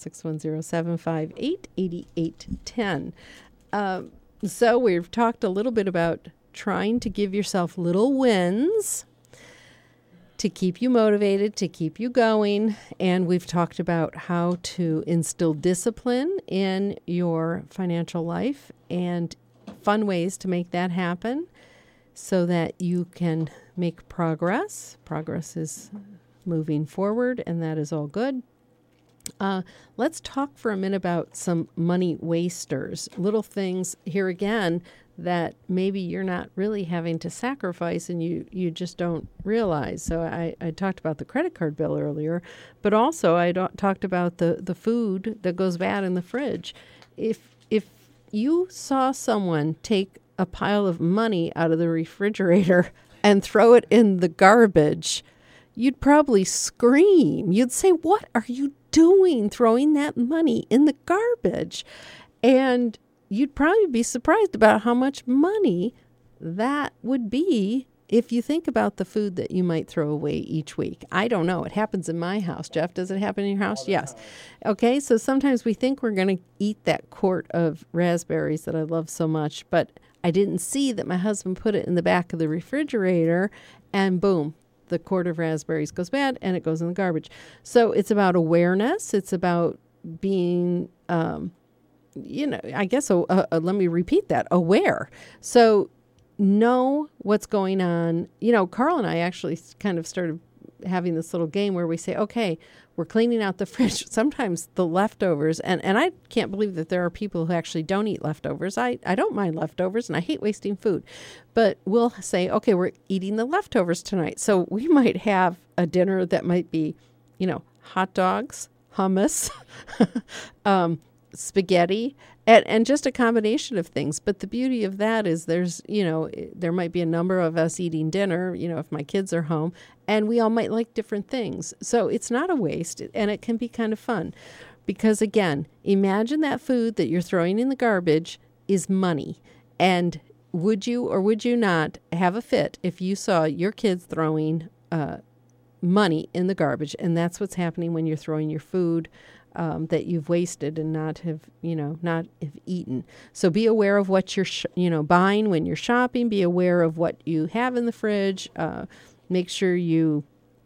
610-758-8810. So we've talked a little bit about trying to give yourself little wins to keep you motivated, to keep you going. And we've talked about how to instill discipline in your financial life and fun ways to make that happen so that you can make progress. Progress is moving forward, and that is all good. Let's talk for a minute about some money wasters, little things here again that maybe you're not really having to sacrifice and you just don't realize. So I talked about the credit card bill earlier, but also I talked about the food that goes bad in the fridge. If you saw someone take a pile of money out of the refrigerator and throw it in the garbage, you'd probably scream. You'd say, "What are you doing throwing that money in the garbage?" And you'd probably be surprised about how much money that would be if you think about the food that you might throw away each week. I don't know. It happens in my house. Jeff, does it happen in your house? Yes. Okay, so sometimes we think we're going to eat that quart of raspberries that I love so much, but I didn't see that my husband put it in the back of the refrigerator, and boom, the quart of raspberries goes bad and it goes in the garbage. So it's about awareness. It's about being, I guess, let me repeat that, aware. So know what's going on. Carl and I actually kind of started having this little game where we say, okay, we're cleaning out the fridge. Sometimes the leftovers, and I can't believe that there are people who actually don't eat leftovers. I don't mind leftovers, and I hate wasting food. But we'll say, okay, we're eating the leftovers tonight. So we might have a dinner that might be, hot dogs, hummus, spaghetti, and just a combination of things. But the beauty of that is there might be a number of us eating dinner, if my kids are home, and we all might like different things. So it's not a waste, and it can be kind of fun. Because again, imagine that food that you're throwing in the garbage is money. And would you or would you not have a fit if you saw your kids throwing money in the garbage? And that's what's happening when you're throwing your food that you've wasted and not have eaten. So be aware of what you're, buying when you're shopping. Be aware of what you have in the fridge. Make sure you,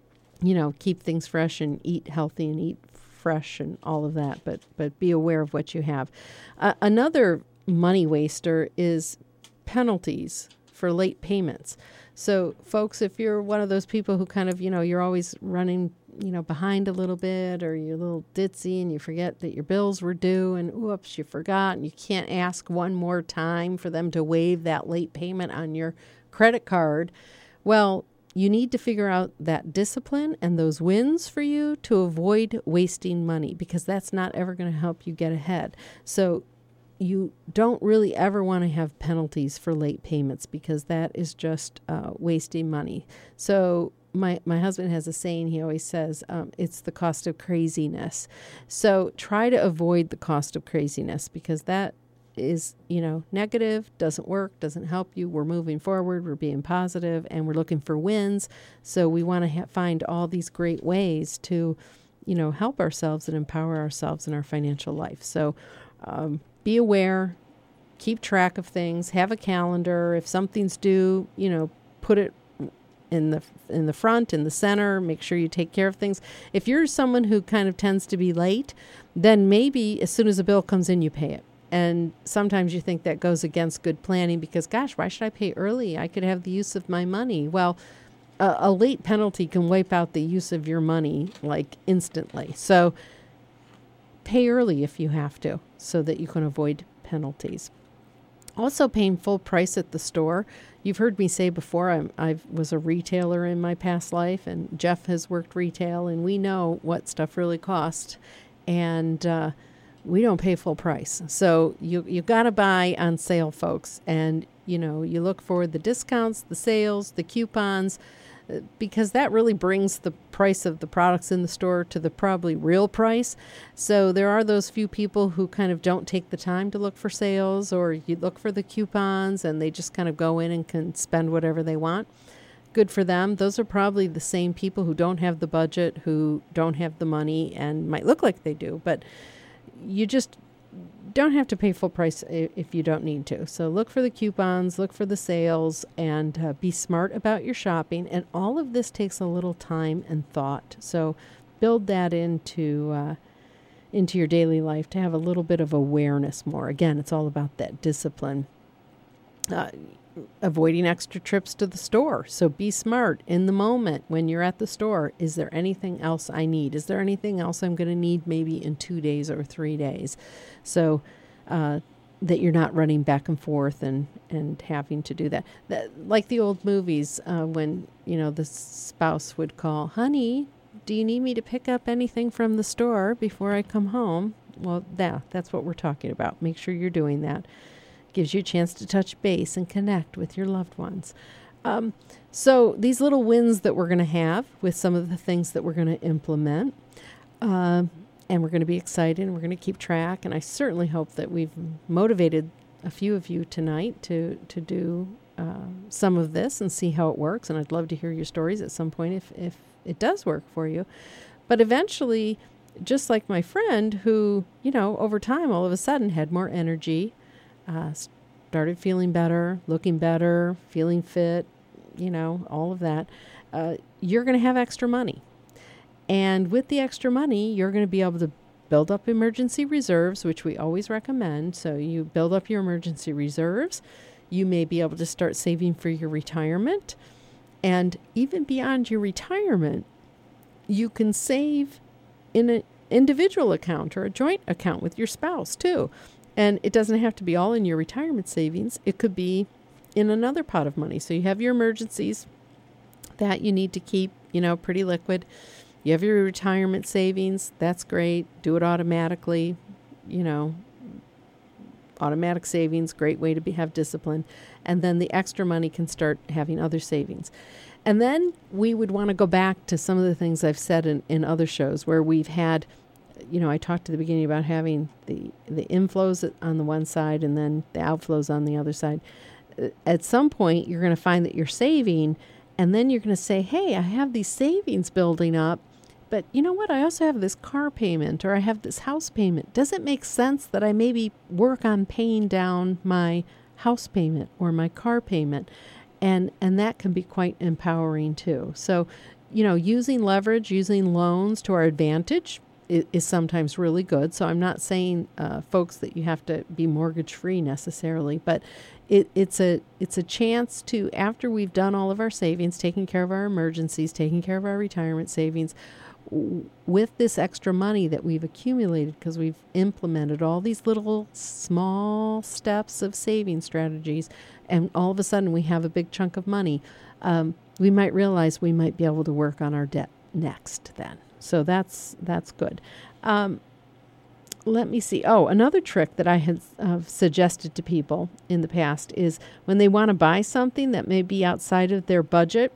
keep things fresh and eat healthy and eat fresh and all of that. But be aware of what you have. Another money waster is penalties for late payments. So, folks, if you're one of those people who kind of, you're always running, behind a little bit, or you're a little ditzy and you forget that your bills were due and whoops, you forgot, and you can't ask one more time for them to waive that late payment on your credit card, well, you need to figure out that discipline and those wins for you to avoid wasting money, because that's not ever going to help you get ahead. So you don't really ever want to have penalties for late payments, because that is just wasting money. So my husband has a saying. He always says, it's the cost of craziness. So try to avoid the cost of craziness, because that is, negative, doesn't work, doesn't help you. We're moving forward, we're being positive, and we're looking for wins. So we want to find all these great ways to, help ourselves and empower ourselves in our financial life. So be aware, keep track of things, have a calendar. If something's due, put it in the front, in the center. Make sure you take care of things. If you're someone who kind of tends to be late, then maybe as soon as a bill comes in, you pay it. And sometimes you think that goes against good planning, because, gosh, why should I pay early? I could have the use of my money. Well, a late penalty can wipe out the use of your money like instantly. So pay early if you have to, so that you can avoid penalties. Also, paying full price at the store. You've heard me say before, I was a retailer in my past life, and Jeff has worked retail, and we know what stuff really costs, and we don't pay full price. So you got to buy on sale, folks, and you look for the discounts, the sales, the coupons, because that really brings the price of the products in the store to the probably real price. So there are those few people who kind of don't take the time to look for sales, or you look for the coupons and they just kind of go in and can spend whatever they want. Good for them. Those are probably the same people who don't have the budget, who don't have the money, and might look like they do, but you just don't have to pay full price if you don't need to. So look for the coupons, look for the sales, and be smart about your shopping. And all of this takes a little time and thought. So build that into your daily life to have a little bit of awareness more. Again, it's all about that discipline. Avoiding extra trips to the store. So be smart in the moment when you're at the store. Is there anything else I need? Is there anything else I'm going to need maybe in 2 days or 3 days? So that you're not running back and forth and having to do that. Like the old movies when, the spouse would call, honey, do you need me to pick up anything from the store before I come home? Well, that's what we're talking about. Make sure you're doing that. Gives you a chance to touch base and connect with your loved ones. So these little wins that we're going to have with some of the things that we're going to implement, and we're going to be excited, and we're going to keep track. And I certainly hope that we've motivated a few of you tonight to do some of this and see how it works. And I'd love to hear your stories at some point if it does work for you. But eventually, just like my friend who, over time, all of a sudden had more energy, started feeling better, looking better, feeling fit, all of that, you're going to have extra money. And with the extra money, you're going to be able to build up emergency reserves, which we always recommend. So you build up your emergency reserves. You may be able to start saving for your retirement. And even beyond your retirement, you can save in an individual account or a joint account with your spouse too. And it doesn't have to be all in your retirement savings. It could be in another pot of money. So you have your emergencies that you need to keep, pretty liquid. You have your retirement savings. That's great. Do it automatically. Automatic savings, great way to have discipline. And then the extra money can start having other savings. And then we would want to go back to some of the things I've said in other shows where we've had, I talked at the beginning about having the inflows on the one side and then the outflows on the other side. At some point, you're going to find that you're saving, and then you're going to say, hey, I have these savings building up, but you know what? I also have this car payment or I have this house payment. Does it make sense that I maybe work on paying down my house payment or my car payment? And that can be quite empowering too. So, using leverage, using loans to our advantage is sometimes really good. So I'm not saying, folks, that you have to be mortgage free necessarily, but it's a chance to, after we've done all of our savings, taking care of our emergencies, taking care of our retirement savings, with this extra money that we've accumulated because we've implemented all these little small steps of saving strategies, and all of a sudden we have a big chunk of money, we might realize we might be able to work on our debt next then. So that's good. Let me see. Oh, another trick that I had suggested to people in the past is when they want to buy something that may be outside of their budget,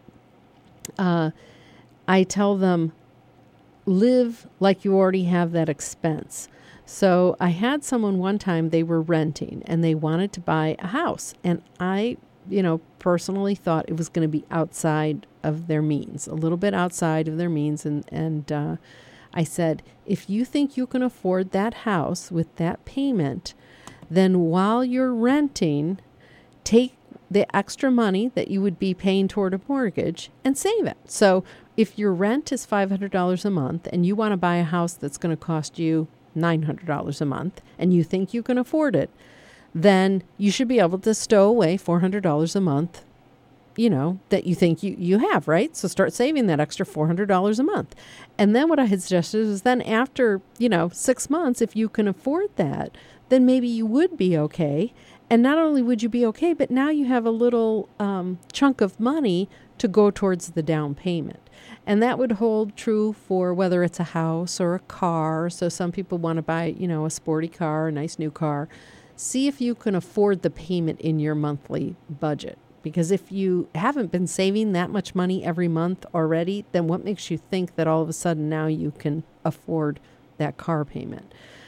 I tell them, live like you already have that expense. So I had someone one time, they were renting and they wanted to buy a house. And I, personally thought it was going to be outside of their means, a little bit outside of their means. And I said, if you think you can afford that house with that payment, then while you're renting, take the extra money that you would be paying toward a mortgage and save it. So if your rent is $500 a month and you want to buy a house that's going to cost you $900 a month and you think you can afford it, then you should be able to stow away $400 a month, that you think you have, right? So start saving that extra $400 a month. And then what I had suggested is then after, 6 months, if you can afford that, then maybe you would be okay. And not only would you be okay, but now you have a little chunk of money to go towards the down payment. And that would hold true for whether it's a house or a car. So some people want to buy, a sporty car, a nice new car. See if you can afford the payment in your monthly budget. Because if you haven't been saving that much money every month already, then what makes you think that all of a sudden now you can afford that car payment?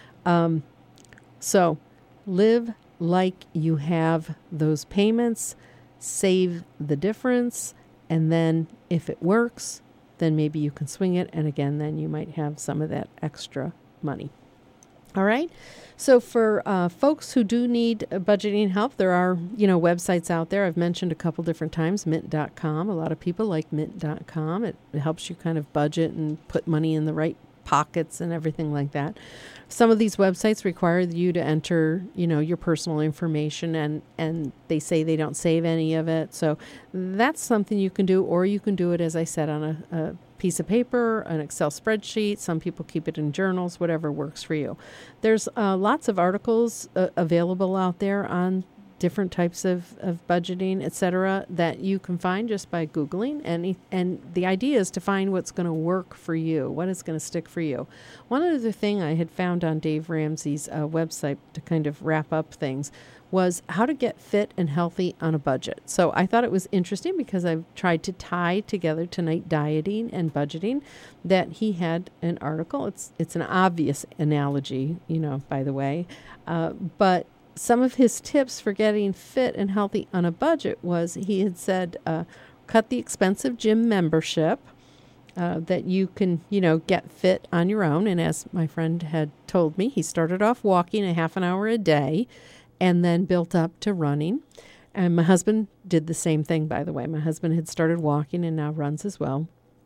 So live like you have those payments, save the difference, and then if it works, then maybe you can swing it. And again, then you might have some of that extra money. All right. So for folks who do need budgeting help, there are, websites out there. I've mentioned a couple different times, Mint.com. A lot of people like Mint.com. It helps you kind of budget and put money in the right pockets and everything like that. Some of these websites require you to enter, your personal information, and they say they don't save any of it. So that's something you can do, or you can do it, as I said, on a piece of paper, an Excel spreadsheet. Some people keep it in journals, whatever works for you. There's lots of articles available out there on different types of budgeting, etc., that you can find just by Googling. And the idea is to find what's going to work for you, what is going to stick for you. One other thing I had found on Dave Ramsey's website to kind of wrap up things was how to get fit and healthy on a budget. So I thought it was interesting because I've tried to tie together tonight dieting and budgeting, that he had an article. It's an obvious analogy, by the way, but some of his tips for getting fit and healthy on a budget was, he had said, cut the expensive gym membership, that you can, get fit on your own. And as my friend had told me, he started off walking a half an hour a day and then built up to running. And my husband did the same thing, by the way. My husband had started walking and now runs as well.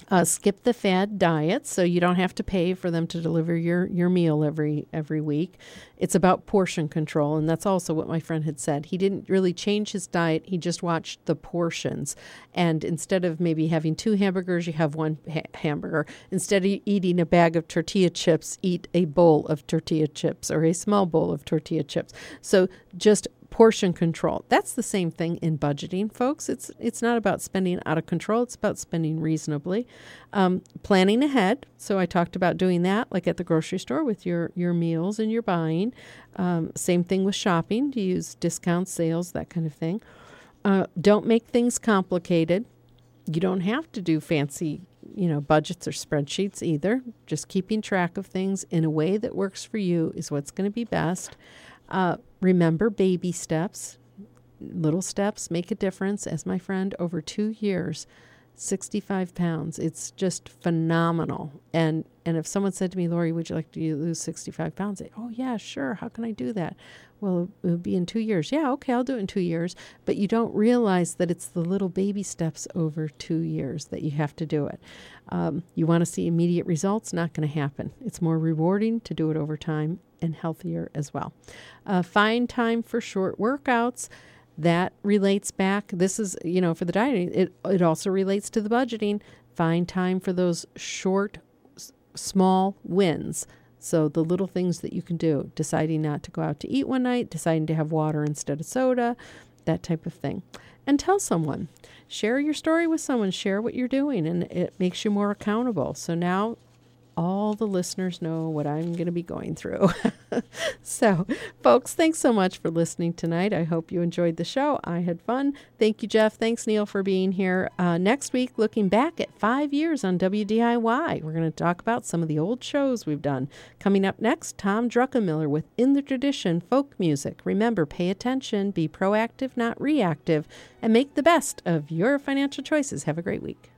Skip the fad diet, so you don't have to pay for them to deliver your meal every week. It's about portion control, and that's also what my friend had said. He didn't really change his diet. He just watched the portions. And instead of maybe having 2 hamburgers, you have 1 hamburger. Instead of eating a bag of tortilla chips, eat a bowl of tortilla chips or a small bowl of tortilla chips. So just portion control. That's the same thing in budgeting, folks. It's not about spending out of control. It's about spending reasonably. Planning ahead. So I talked about doing that, like at the grocery store with your meals and your buying. Same thing with shopping. To use discounts, sales, that kind of thing. Don't make things complicated. You don't have to do fancy, budgets or spreadsheets either. Just keeping track of things in a way that works for you is what's going to be best. Remember baby steps. Little steps make a difference. As my friend, over 2 years, 65 pounds. It's just phenomenal. And if someone said to me, Lori, would you like to lose 65 pounds? Oh, yeah, sure. How can I do that? Well, it would be in 2 years. Yeah, okay, I'll do it in 2 years. But you don't realize that it's the little baby steps over 2 years that you have to do it. You want to see immediate results? Not going to happen. It's more rewarding to do it over time and healthier as well. Find time for short workouts. That relates back. This is, for the dieting, it also relates to the budgeting. Find time for those short, small wins. So the little things that you can do, deciding not to go out to eat one night, deciding to have water instead of soda, that type of thing. And tell someone. Share your story with someone. Share what you're doing, and it makes you more accountable. So now all the listeners know what I'm going to be going through. So, folks, thanks so much for listening tonight. I hope you enjoyed the show. I had fun. Thank you, Jeff. Thanks, Neil, for being here. Next week, looking back at 5 years on WDIY. We're going to talk about some of the old shows we've done. Coming up next, Tom Druckenmiller with In the Tradition Folk Music. Remember, pay attention, be proactive, not reactive, and make the best of your financial choices. Have a great week.